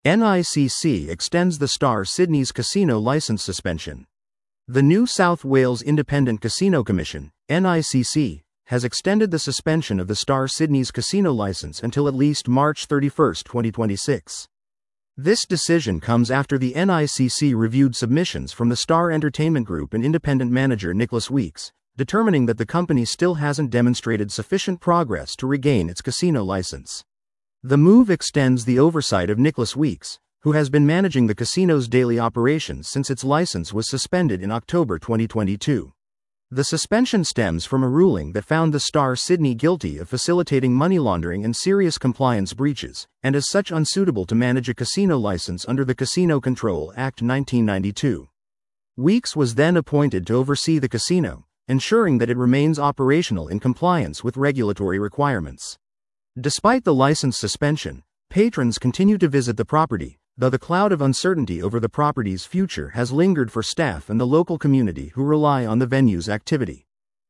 NICC extends the Star Sydney's casino license suspension. The New South Wales Independent Casino Commission, NICC, has extended the suspension of the Star Sydney's casino license until at least March 31, 2026. This decision comes after the NICC reviewed submissions from the Star Entertainment Group and independent manager Nicholas Weeks, determining that the company still hasn't demonstrated sufficient progress to regain its casino license. The move extends the oversight of Nicholas Weeks, who has been managing the casino's daily operations since its license was suspended in October 2022. The suspension stems from a ruling that found the Star Sydney guilty of facilitating money laundering and serious compliance breaches, and as such unsuitable to manage a casino license under the Casino Control Act 1992. Weeks was then appointed to oversee the casino, ensuring that it remains operational in compliance with regulatory requirements. Despite the license suspension, patrons continue to visit the property, though the cloud of uncertainty over the property's future has lingered for staff and the local community who rely on the venue's activity.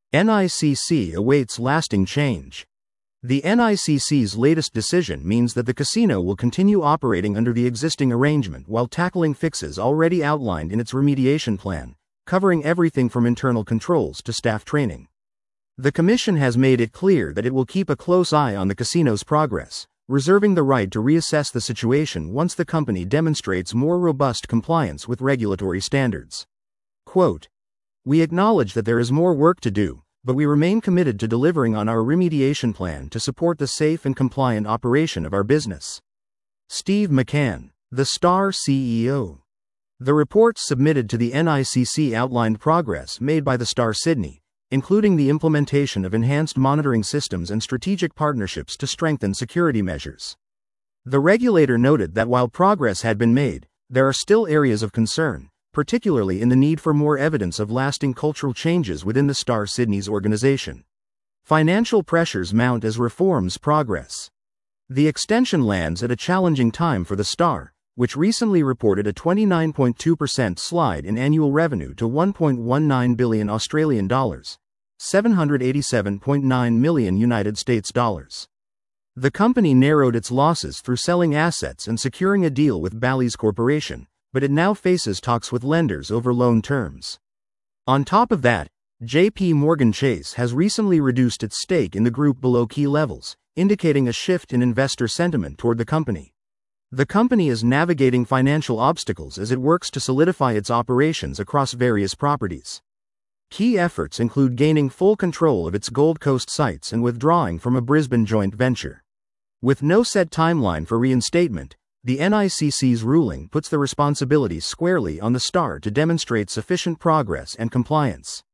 NICC awaits lasting change. The NICC's latest decision means that the casino will continue operating under the existing arrangement while tackling fixes already outlined in its remediation plan, covering everything from internal controls to staff training. The Commission has made it clear that it will keep a close eye on the casino's progress, reserving the right to reassess the situation once the company demonstrates more robust compliance with regulatory standards. Quote, "We acknowledge that there is more work to do, but we remain committed to delivering on our remediation plan to support the safe and compliant operation of our business." Steve McCann, the Star CEO. The reports submitted to the NICC outlined progress made by the Star Sydney, including the implementation of enhanced monitoring systems and strategic partnerships to strengthen security measures. The regulator noted that while progress had been made, there are still areas of concern, particularly in the need for more evidence of lasting cultural changes within the Star Sydney's organization. Financial pressures mount as reforms progress. The extension lands at a challenging time for the Star, which recently reported a 29.2% slide in annual revenue to $1.19 billion Australian dollars, $787.9 million United States dollars. The company narrowed its losses through selling assets and securing a deal with Bally's Corporation, but it now faces talks with lenders over loan terms. On top of that, JP Morgan Chase has recently reduced its stake in the group below key levels, indicating a shift in investor sentiment toward the company. The company is navigating financial obstacles as it works to solidify its operations across various properties. Key efforts include gaining full control of its Gold Coast sites and withdrawing from a Brisbane joint venture. With no set timeline for reinstatement, the NICC's ruling puts the responsibility squarely on the Star to demonstrate sufficient progress and compliance.